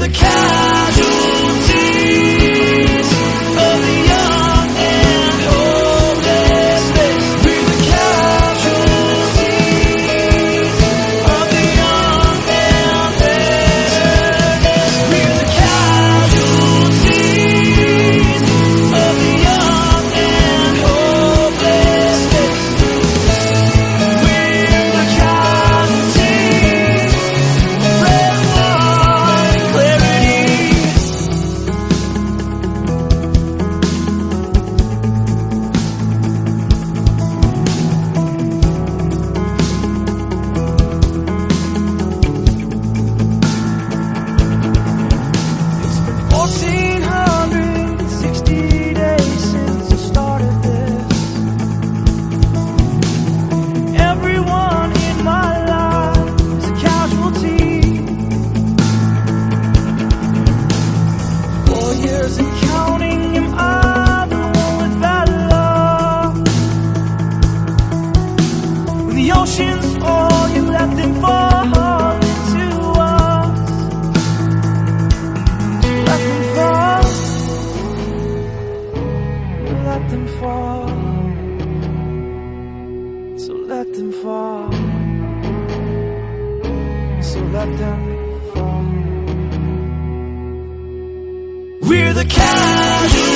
the casualties of the young and hopeless. We're the casualties of the young and hopeless. We're the casualties of the young and hopeless. We're the casualties. Red wine clarity. It's been 1,460 days since I started this. Everyone in my life is a casualty. 4 years and counting, am I the one with bad luck? When the oceans fall, you let them fall into us. Let them fall. You let them fall. So let them fall. So let them fall. We're the casualties